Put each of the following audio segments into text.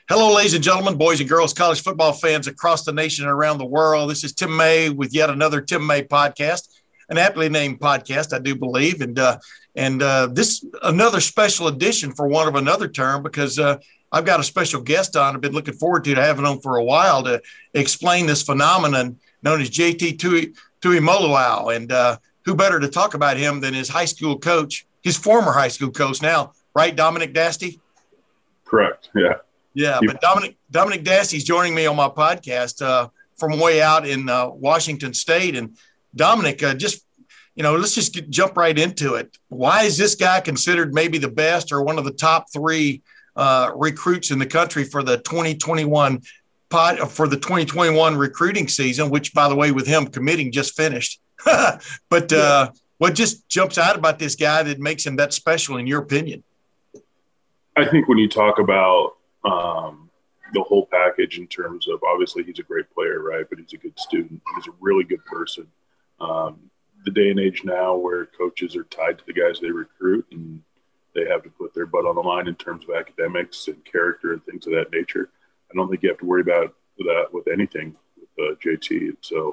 Hello, ladies and gentlemen, boys and girls, college football fans across the nation and around the world. This is Tim May with yet another Tim May podcast, an aptly named podcast, I do believe. And this another special edition for want of another term, because I've got a special guest on I've been looking forward to having on for a while to explain this phenomenon known as JT Tuimoloau. And who better to talk about him than his high school coach, his former high school coach now, right, Dominic Dasty? Correct, yeah. Yeah, but Dominic Dasty's joining me on my podcast from way out in Washington State. And Dominic, let's just jump right into it. Why is this guy considered maybe the best or one of the top three recruits in the country for the 2021 recruiting season, which, by the way, with him committing just finished. But what just jumps out about this guy that makes him that special, in your opinion? I think when you talk about the whole package in terms of, obviously he's a great player, right? But he's a good student. He's a really good person. The day and age now where coaches are tied to the guys they recruit and they have to put their butt on the line in terms of academics and character and things of that nature. I don't think you have to worry about that with anything with JT. And so,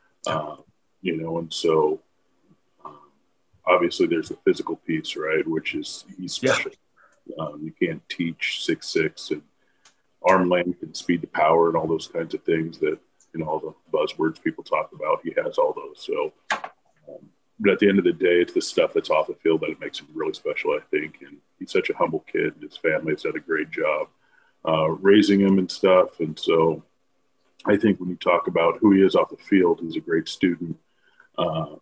obviously there's the physical piece, right? Which is, he's special. You can't teach 6'6" and arm length and speed to power and all those kinds of things that, all the buzzwords people talk about. He has all those. So, but at the end of the day, it's the stuff that's off the field that it makes him really special, I think. And he's such a humble kid. His family has done a great job raising him and stuff. And so I think when you talk about who he is off the field, he's a great student, and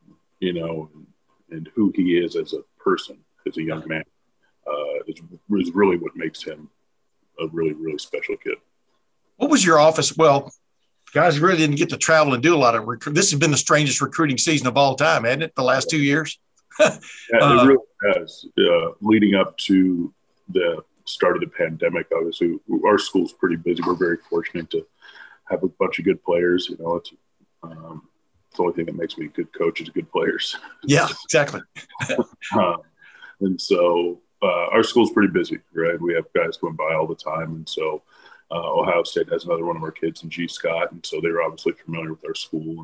who he is as a person, as a young man. Is really what makes him a really, really special kid. What was your office? Well, guys really didn't get to travel and do a lot of this has been the strangest recruiting season of all time, hasn't it? The last 2 years. It really has. Leading up to the start of the pandemic, obviously, our school's pretty busy. We're very fortunate to have a bunch of good players. It's the only thing that makes me a good coach is good players. Yeah, exactly. And so our school's pretty busy, right? We have guys going by all the time. And so Ohio State has another one of our kids in G. Scott. And so they're obviously familiar with our school and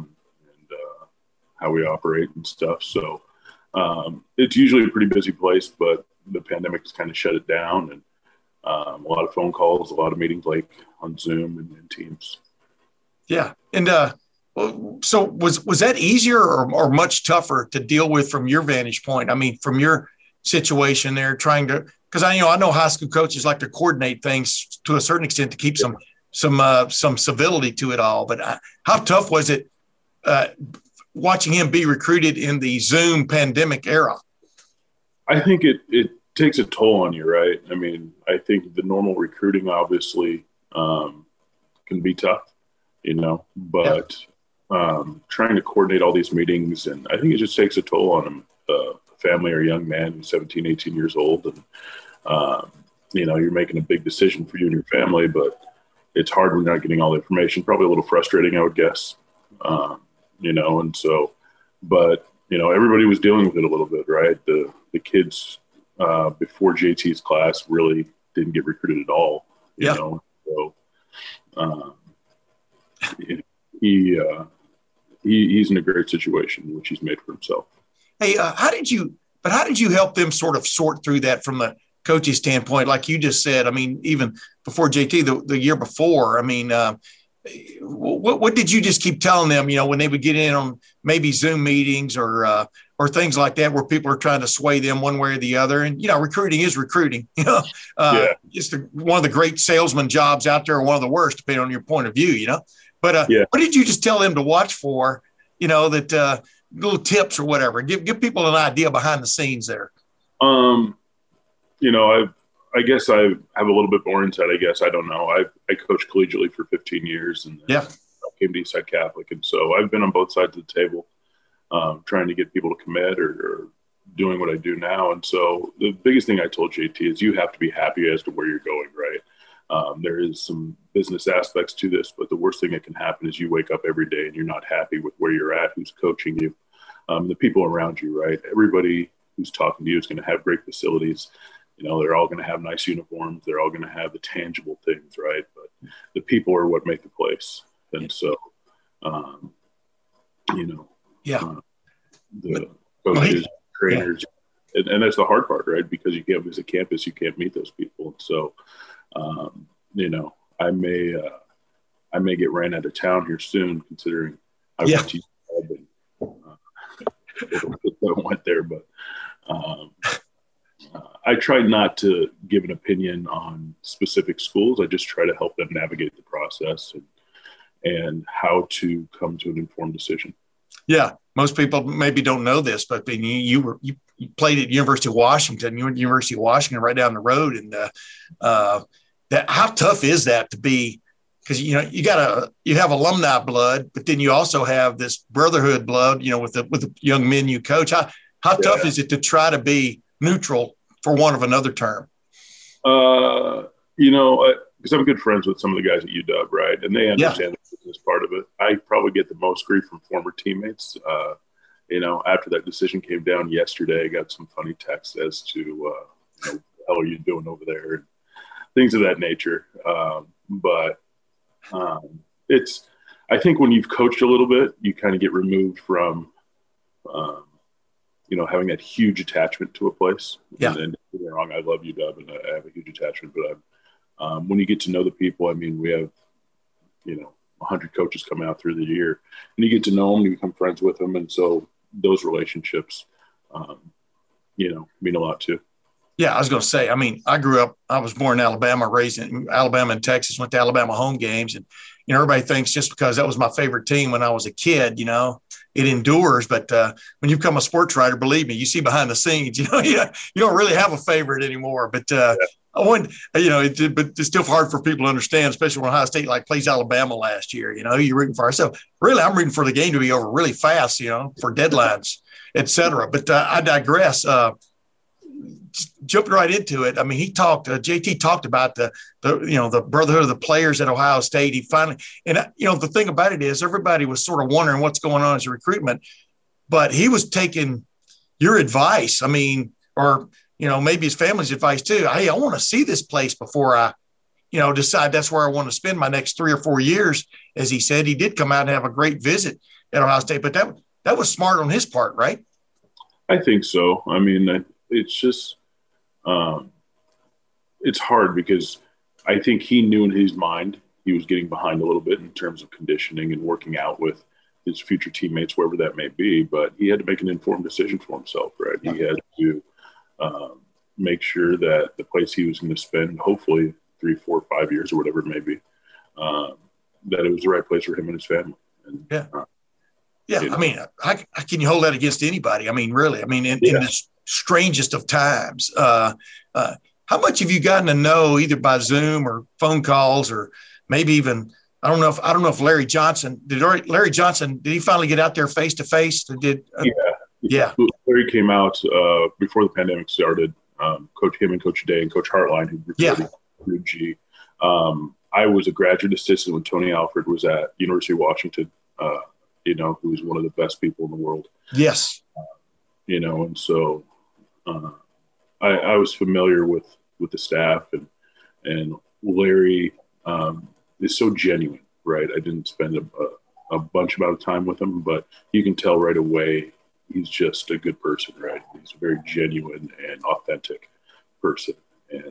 how we operate and stuff. So it's usually a pretty busy place, but the pandemic has kind of shut it down. And a lot of phone calls, a lot of meetings like on Zoom and Teams. Yeah. And so was that easier or much tougher to deal with from your vantage point? I mean, from your situation there, trying to, because I know high school coaches like to coordinate things to a certain extent to keep some civility to it all. But how tough was it watching him be recruited in the Zoom pandemic era? I think it takes a toll on you, right? I mean, I think the normal recruiting obviously can be tough, but trying to coordinate all these meetings, and I think it just takes a toll on him. Family or young man who's 17, 18 years old. And, you're making a big decision for you and your family, but it's hard when you're not getting all the information, probably a little frustrating, I would guess. And so, but, everybody was dealing with it a little bit, right? The kids before JT's class really didn't get recruited at all, you know? So he's in a great situation, which he's made for himself. Hey, how did you help them sort of sort through that from a coach's standpoint? Like you just said, I mean, even before JT, the year before, I mean, what did you just keep telling them, when they would get in on maybe Zoom meetings or things like that, where people are trying to sway them one way or the other? And, recruiting is recruiting, it's one of the great salesman jobs out there, or one of the worst, depending on your point of view, But what did you just tell them to watch for, that little tips or whatever? Give people an idea behind the scenes there. I guess I have a little bit more insight, I guess. I don't know. I coached collegiately for 15 years and I came to Eastside Catholic. And so I've been on both sides of the table trying to get people to commit or doing what I do now. And so the biggest thing I told JT is you have to be happy as to where you're going, right? There is some business aspects to this, but the worst thing that can happen is you wake up every day and you're not happy with where you're at, who's coaching you, the people around you, right? Everybody who's talking to you is going to have great facilities. they're all going to have nice uniforms. They're all going to have the tangible things, right? But the people are what make the place. And so, the coaches, trainers, and that's the hard part, right? Because you can't visit campus, you can't meet those people. And so, I may get ran out of town here soon, considering I went to I went there, but I try not to give an opinion on specific schools. I just try to help them navigate the process and how to come to an informed decision. Yeah, most people maybe don't know this, but you played at University of Washington. You went to University of Washington right down the road, and how tough is that to be? Because you have alumni blood, but then you also have this brotherhood blood. with the young men you coach. How tough is it to try to be neutral, for want of another term? Because I'm good friends with some of the guys at UW, right? And they understand the business part of it. I probably get the most grief from former teammates. After that decision came down yesterday, I got some funny texts as to, what the hell are you doing over there? And things of that nature. I think when you've coached a little bit, you kind of get removed from, having that huge attachment to a place. Yeah. And don't get me wrong, I love UW and I have a huge attachment, but when you get to know the people, we have, 100 coaches come out through the year, and you get to know them, you become friends with them. And so those relationships, mean a lot too. Yeah, I was going to say, I was born in Alabama, raised in Alabama and Texas, went to Alabama home games. And, everybody thinks just because that was my favorite team when I was a kid, it endures. But when you become a sports writer, believe me, you see behind the scenes, you don't really have a favorite anymore. But I want, but it's still hard for people to understand, especially when Ohio State plays Alabama last year. You're rooting for ourselves. Really, I'm rooting for the game to be over really fast, for deadlines, et cetera. But I digress. Jumping right into it. JT talked about the brotherhood of the players at Ohio State. He finally, and the thing about it is everybody was sort of wondering what's going on as a recruitment, but he was taking your advice. Or maybe his family's advice too. Hey, I want to see this place before I, decide that's where I want to spend my next 3 or 4 years. As he said, he did come out and have a great visit at Ohio State, but that was smart on his part, right? I think so. It's just, it's hard because I think he knew in his mind he was getting behind a little bit in terms of conditioning and working out with his future teammates, wherever that may be. But he had to make an informed decision for himself, right? He had to make sure that the place he was going to spend, hopefully 3, 4, 5 years or whatever it may be, that it was the right place for him and his family. And, how can you hold that against anybody? Really, in the strangest of times. How much have you gotten to know either by Zoom or phone calls or maybe even, I don't know if Larry Johnson, did he finally get out there face to face? Yeah. Larry came out before the pandemic started. Coach Day and Coach Hartline, who recruited through G. I was a graduate assistant when Tony Alford was at University of Washington, who was one of the best people in the world. Yes. And so I was familiar with the staff and Larry is so genuine, right? I didn't spend a bunch amount of time with him, but you can tell right away he's just a good person, right? He's a very genuine and authentic person. And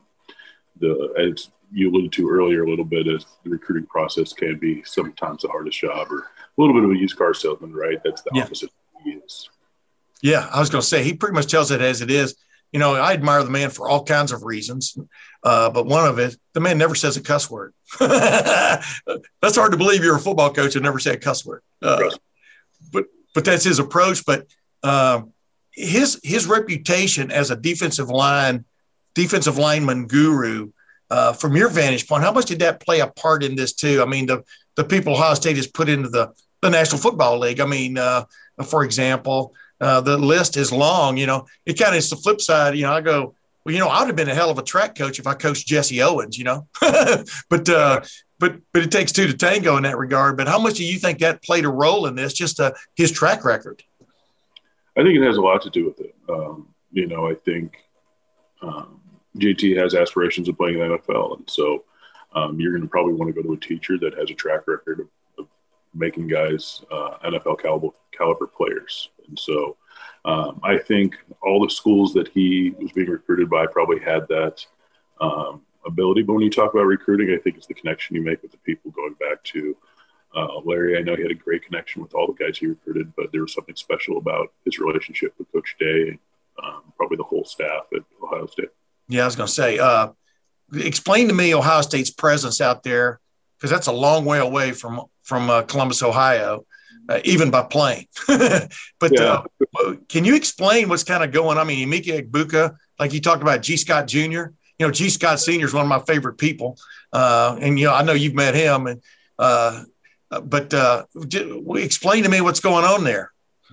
as you alluded to earlier a little bit, as the recruiting process can be sometimes the hardest job, or a little bit of a used car salesman, right? That's the opposite of he is. Yeah, I was going to say, he pretty much tells it as it is. I admire the man for all kinds of reasons, but one of it, the man never says a cuss word. That's hard to believe. You're a football coach and never say a cuss word. But that's his approach. But his reputation as a defensive lineman guru, from your vantage point, how much did that play a part in this too? The people Ohio State has put into the National Football League. For example, the list is long. It kind of is the flip side. I go, well, I would have been a hell of a track coach if I coached Jesse Owens. But it takes two to tango in that regard. But how much do you think that played a role in this? Just his track record. I think it has a lot to do with it. I think JT has aspirations of playing in the NFL. And so you're going to probably want to go to a teacher that has a track record of making guys NFL caliber players. And so I think all the schools that he was being recruited by probably had that ability. But when you talk about recruiting, I think it's the connection you make with the people. Going back to Larry, I know he had a great connection with all the guys he recruited, but there was something special about his relationship with Coach Day, probably the whole staff at Ohio State. Yeah, I was going to say, explain to me Ohio State's presence out there, because that's a long way away from Columbus, Ohio, even by plane. But can you explain what's kind of going on? I mean, Emeka Egbuka, like you talked about, G. Scott Jr., G. Scott Sr. is one of my favorite people. And, I know you've met him. And but explain to me what's going on there.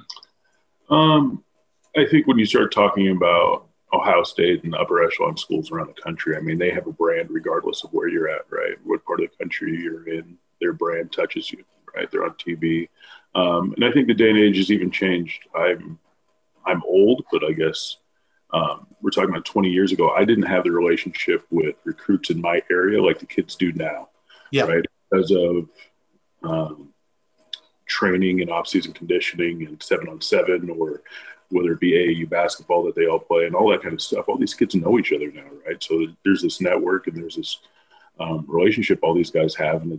I think when you start talking about Ohio State and the upper echelon schools around the country, I mean, they have a brand regardless of where you're at, right? What part of the country you're in, their brand touches you, right? They're on TV. And I think the day and age has even changed. I'm old, but I guess we're talking about 20 years ago. I didn't have the relationship with recruits in my area like the kids do now, right? Because of training and off-season conditioning and 7-on-7, or whether it be AAU basketball that they all play and all that kind of stuff. All these kids know each other now, right? So there's this network and there's this relationship all these guys have, and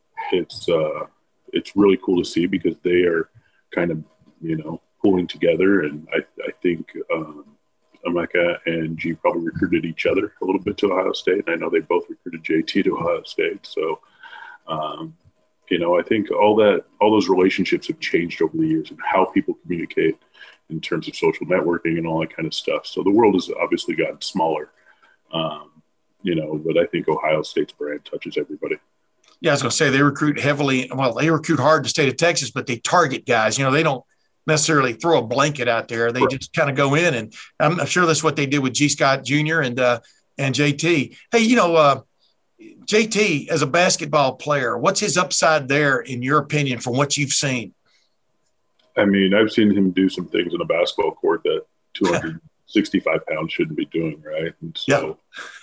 it's really cool to see because they are kind of pulling together. And I think Emeka and G probably recruited each other a little bit to Ohio State, and I know they both recruited JT to Ohio State. So I think all those relationships have changed over the years and how people communicate in terms of social networking and all that kind of stuff. So the world has obviously gotten smaller, but I think Ohio State's brand touches everybody. Yeah, I was going to say they recruit heavily. Well, they recruit hard in the state of Texas, but they target guys. They don't necessarily throw a blanket out there. They just kind of go in, and I'm sure that's what they did with G. Scott Jr. and JT. Hey, JT, as a basketball player, what's his upside there, in your opinion, from what you've seen? I mean, I've seen him do some things in a basketball court that 265 pounds shouldn't be doing, right? And so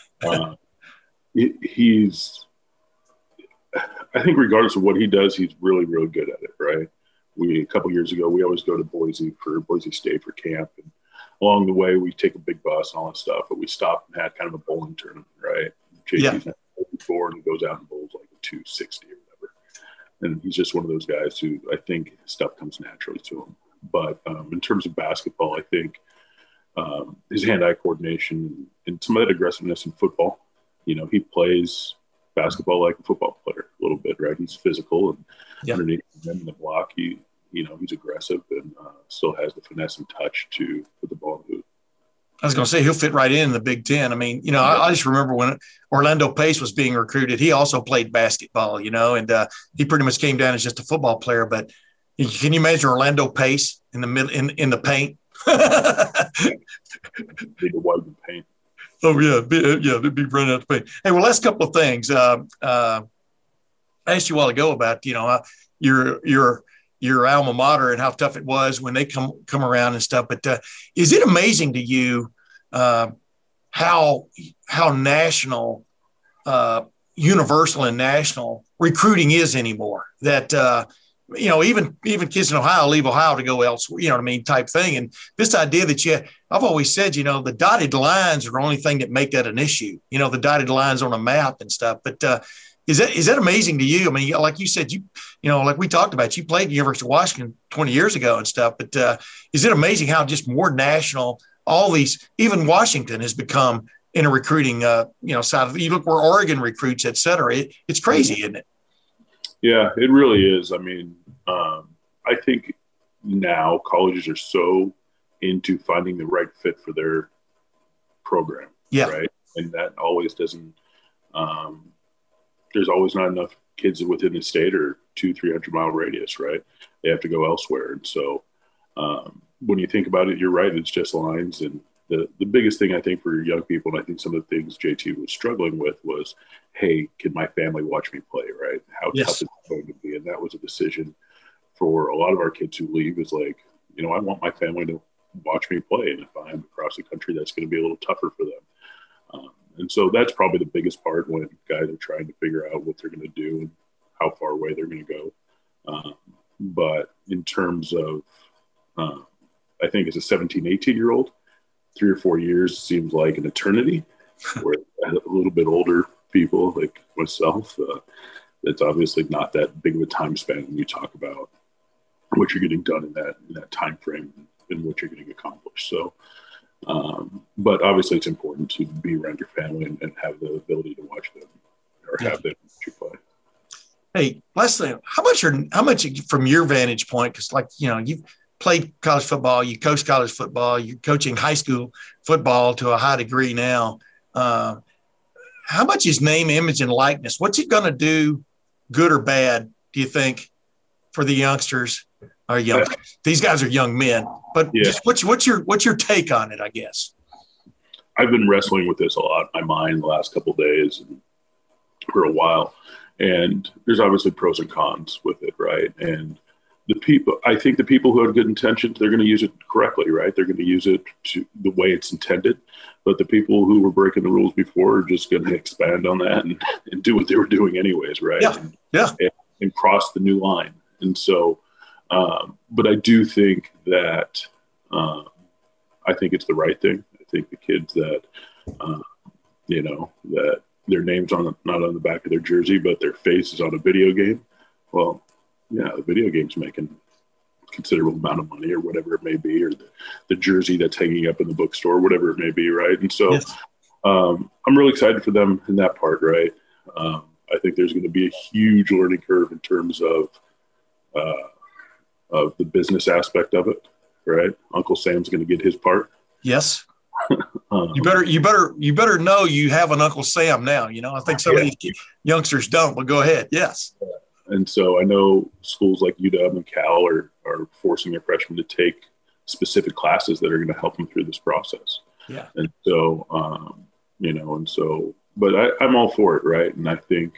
he's – I think regardless of what he does, he's really, really good at it, right? A couple years ago, we always go to Boise State for camp. And along the way, we take a big bus and all that stuff, but we stopped and had kind of a bowling tournament, right? JT's not before, and he goes out and bowls like a 260 or whatever. And he's just one of those guys who I think stuff comes naturally to him. But in terms of basketball, I think his hand-eye coordination and some of that aggressiveness in football, he plays basketball like a football player a little bit, right? He's physical, and underneath him in the block, he's aggressive and still has the finesse and touch to put the ball in the hoop. I was going to say he'll fit right in the Big Ten. I mean, I just remember when Orlando Pace was being recruited, he also played basketball, and he pretty much came down as just a football player. But can you imagine Orlando Pace in the middle in the paint? Big white in paint. Oh yeah, they'd be running out the paint. Hey, well, last couple of things. I asked you a while ago about your alma mater and how tough it was when they come around and stuff. But is it amazing to you how national, universal and national recruiting is anymore? That even kids in Ohio leave Ohio to go elsewhere, type thing. And this idea that I've always said, the dotted lines are the only thing that make that an issue. The dotted lines on a map and stuff. But is that amazing to you? I mean, like you said, like we talked about, you played at the University of Washington 20 years ago and stuff. But is it amazing how just more national, all these, even Washington has become in a recruiting, side of, you look where Oregon recruits, et cetera. It's crazy, isn't it? Yeah, it really is. I mean, I think now colleges are so into finding the right fit for their program, right? And that always doesn't there's always not enough kids within the state or 200-300 mile radius, right? They have to go elsewhere. And so when you think about it, you're right. It's just lines. And the biggest thing I think for young people, and I think some of the things JT was struggling with was, hey, can my family watch me play, right? How tough is it going to be? And that was a decision for a lot of our kids who leave is like, I want my family to watch me play. And if I'm across the country, that's going to be a little tougher for them. And so that's probably the biggest part when guys are trying to figure out what they're going to do and how far away they're going to go. But in terms of, I think as a 17, 18-year-old, 3 or 4 years seems like an eternity. Where a little bit older people like myself, that's obviously not that big of a time span when you talk about what you're getting done in that time frame and what you're getting accomplished. So, but obviously it's important to be around your family and have the ability to watch them or have them watch you play. Hey, last thing, how much from your vantage point, because like, you know, you've played college football, you coach college football, you're coaching high school football to a high degree now. How much is name, image, and likeness? What's it going to do, good or bad, do you think, for the youngsters? Or youngsters? These guys are young men, but just what's your take on it, I guess? I've been wrestling with this a lot in my mind the last couple of days and for a while. And there's obviously pros and cons with it, right? And I think the people who have good intentions, they're going to use it correctly, right? They're going to use it to the way it's intended. But the people who were breaking the rules before are just going to expand on that and do what they were doing anyways, right? And cross the new line. And so, but I do think that I think it's the right thing. I think the kids that, that their name's not on the back of their jersey, but their face is on a video game. Well, yeah, the video game's making a considerable amount of money or whatever it may be, or the jersey that's hanging up in the bookstore, whatever it may be, right? And so I'm really excited for them in that part, right? I think there's going to be a huge learning curve in terms of the business aspect of it, right? Uncle Sam's going to get his part. Yes. You better know you have an Uncle Sam now. You know, I think some of these youngsters don't, but go ahead. Yes. And so I know schools like UW and Cal are forcing their freshmen to take specific classes that are going to help them through this process. Yeah. And so, but I'm all for it, right? And I think,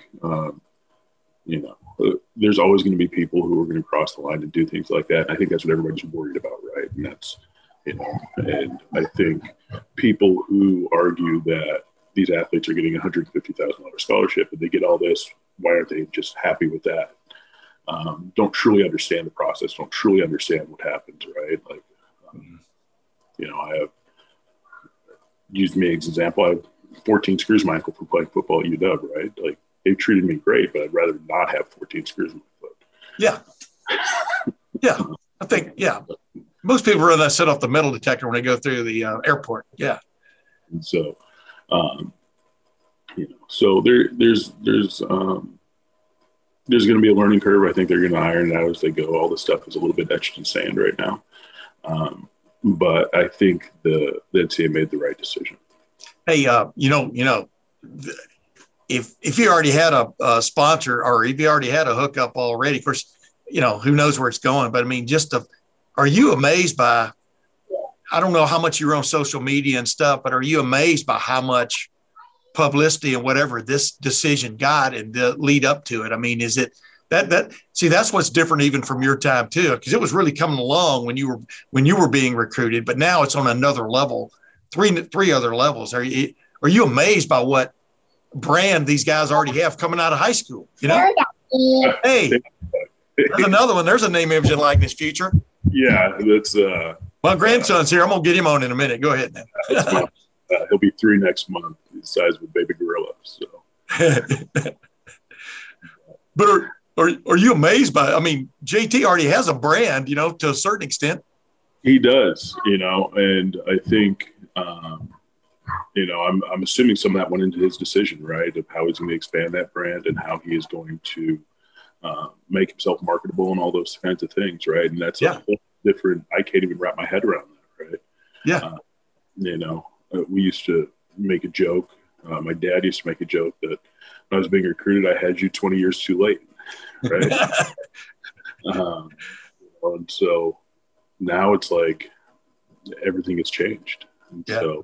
there's always going to be people who are going to cross the line and do things like that. And I think that's what everybody's worried about, right? And that's, and I think people who argue that these athletes are getting a $150,000 scholarship and they get all this, why aren't they just happy with that? Don't truly understand the process. Don't truly understand what happens, right? Like, I have used me as an example. I have 14 screws in my ankle for playing football at UW, right? Like, they've treated me great, but I'd rather not have 14 screws in my foot. Yeah. Yeah. I think, most people run that set off the metal detector when they go through the airport. Yeah. And so, so there's going to be a learning curve. I think they're going to iron it out as they go. All this stuff is a little bit etched in sand right now. But I think the NCAA made the right decision. Hey, if you already had a sponsor or if you already had a hookup already, of course, who knows where it's going, but I mean, are you amazed by, I don't know how much you're on social media and stuff, but are you amazed by how much publicity and whatever this decision got and the lead up to it? I mean, is it that's what's different even from your time too, because it was really coming along when you were being recruited, but now it's on another level, three other levels. Are you amazed by what brand these guys already have coming out of high school? Hey, there's another one. There's a name, image, and likeness future. Yeah, that's my grandson's here. I'm gonna get him on in a minute. Go ahead now. He'll be 3 next month. He's the size of a baby gorilla. So, but are you amazed by? I mean, JT already has a brand, to a certain extent. He does, and I think, I'm assuming some of that went into his decision, right, of how he's going to expand that brand and how he is going to make himself marketable and all those kinds of things, right? And that's a whole different. I can't even wrap my head around that, right? Yeah. We used to make a joke. My dad used to make a joke that when I was being recruited, I had you 20 years too late, right? And so now it's like everything has changed. And so,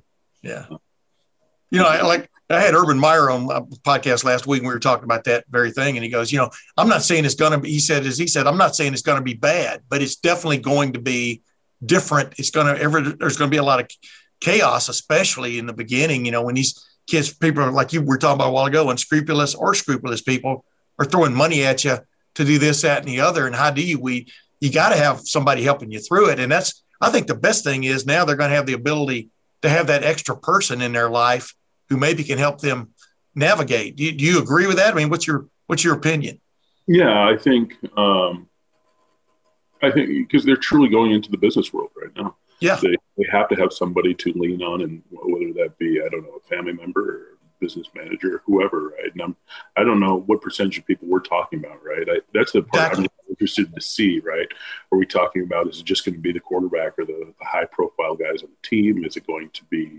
I had Urban Meyer on a podcast last week and we were talking about that very thing. And he goes, I'm not saying it's going to be, he said, I'm not saying it's going to be bad, but it's definitely going to be different. There's going to be a lot of chaos, especially in the beginning, when these kids, people like you were talking about a while ago, unscrupulous or scrupulous people are throwing money at you to do this, that, and the other. And how do you got to have somebody helping you through it. And I think the best thing is now they're going to have the ability to have that extra person in their life who maybe can help them navigate. Do you agree with that? I mean, what's your opinion? Yeah, I think because they're truly going into the business world right now. Yeah. They have to have somebody to lean on, and whether that be, I don't know, a family member or a business manager or whoever, right? And I don't know what percentage of people we're talking about, right? That's the part exactly. I'm interested to see, right? Are we talking about, is it just going to be the quarterback or the high-profile guys on the team? Is it going to be,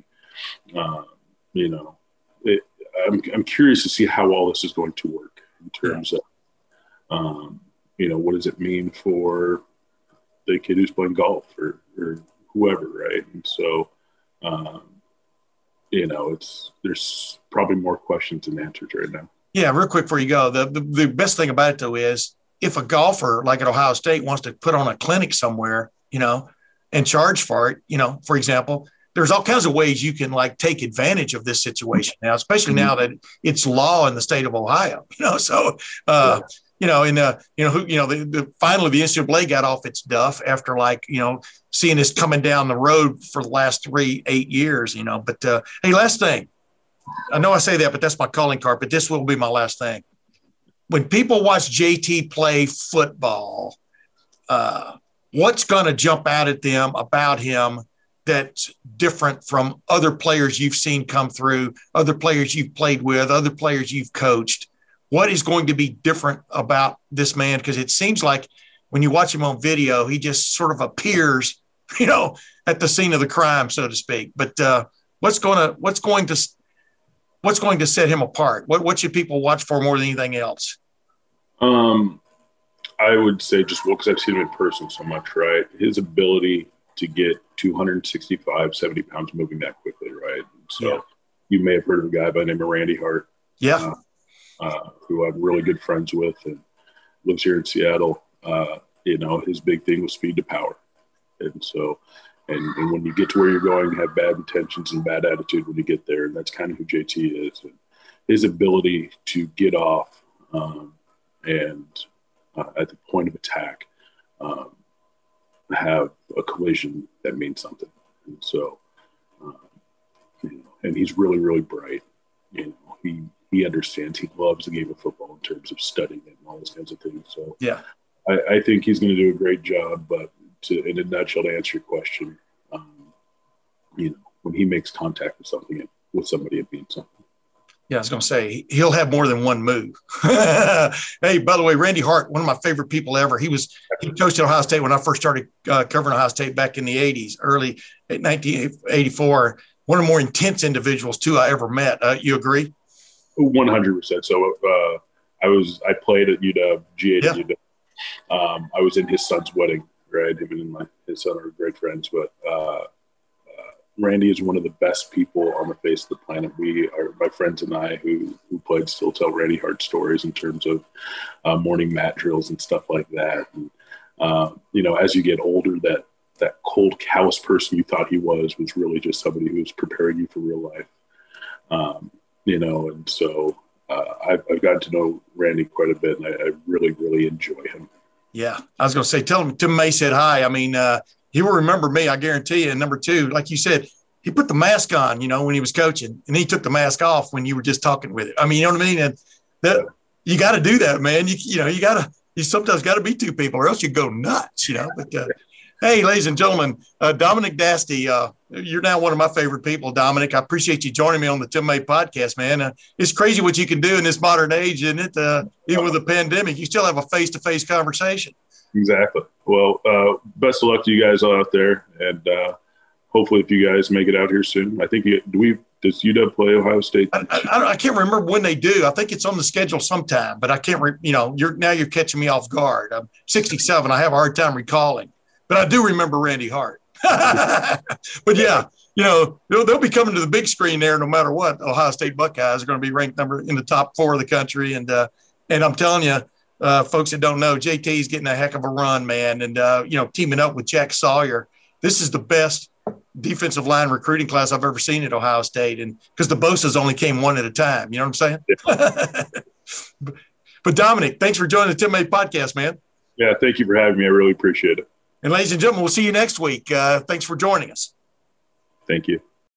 I'm curious to see how all this is going to work in terms of, what does it mean for the kid who's playing golf or whoever, right? And so, there's probably more questions than answers right now. Yeah, real quick before you go, the best thing about it, though, is if a golfer like at Ohio State wants to put on a clinic somewhere, and charge for it, for example, there's all kinds of ways you can take advantage of this situation now, especially now that it's law in the state of Ohio, so, finally the NCAA got off its duff after seeing this coming down the road for the last 8 years, but hey, last thing, I know I say that, but that's my calling card, but this will be my last thing. When people watch JT play football, what's going to jump out at them about him that's different from other players you've seen come through, other players you've played with, other players you've coached? What is going to be different about this man? Because it seems like when you watch him on video, he just sort of appears, at the scene of the crime, so to speak. But what's going to set him apart? What should people watch for more than anything else? I would say because I've seen him in person so much, right? His ability to get 265, 70 pounds moving that quickly, right? So You may have heard of a guy by the name of Randy Hart. Yeah. Who I'm really good friends with and lives here in Seattle. His big thing was speed to power. And so, and when you get to where you're going, you have bad intentions and bad attitude when you get there. And that's kind of who JT is. And his ability to get off at the point of attack, have a collision that means something. And so, and he's really, really bright. He understands. He loves the game of football in terms of studying it and all those kinds of things. So yeah, I think he's going to do a great job. But in a nutshell, to answer your question, when he makes contact with somebody, it means something. Yeah, I was going to say he'll have more than one move. Hey, by the way, Randy Hart, one of my favorite people ever. He coached at Ohio State when I first started covering Ohio State back in the 80s, early 1984. One of the more intense individuals too I ever met. You agree? 100%. So I played at UW, GA at UW. I was in his son's wedding, right? Him and his son are great friends, but Randy is one of the best people on the face of the planet. My friends and I who played still tell Randy Hart stories in terms of morning mat drills and stuff like that. And, as you get older, that cold, callous person you thought he was really just somebody who was preparing you for real life. And so I've gotten to know Randy quite a bit, and I really, really enjoy him. Yeah. I was going to say, tell him Tim May said hi. I mean, he will remember me, I guarantee you. And number two, like you said, he put the mask on, when he was coaching, and he took the mask off when you were just talking with it. I mean, you know what I mean? And you got to do that, man. You sometimes got to be two people or else you go nuts, but hey, ladies and gentlemen, Dominic Dasty, you're now one of my favorite people, Dominic. I appreciate you joining me on the Tim May podcast, man. It's crazy what you can do in this modern age, isn't it? Even with the pandemic, you still have a face-to-face conversation. Exactly. Well, best of luck to you guys all out there, and hopefully if you guys make it out here soon. I think does UW play Ohio State? I can't remember when they do. I think it's on the schedule sometime, but I can't. You're catching me off guard. I'm 67. I have a hard time recalling. But I do remember Randy Hart. But yeah, they'll be coming to the big screen there no matter what. Ohio State Buckeyes are going to be ranked in the top 4 of the country. And I'm telling you, folks that don't know, JT is getting a heck of a run, man. And, teaming up with Jack Sawyer this is the best defensive line recruiting class I've ever seen at Ohio State. And because the Bosa's only came one at a time, you know what I'm saying? Yeah. But Dominic, thanks for joining the Tim May podcast, man. Yeah, thank you for having me. I really appreciate it. And ladies and gentlemen, we'll see you next week. Thanks for joining us. Thank you.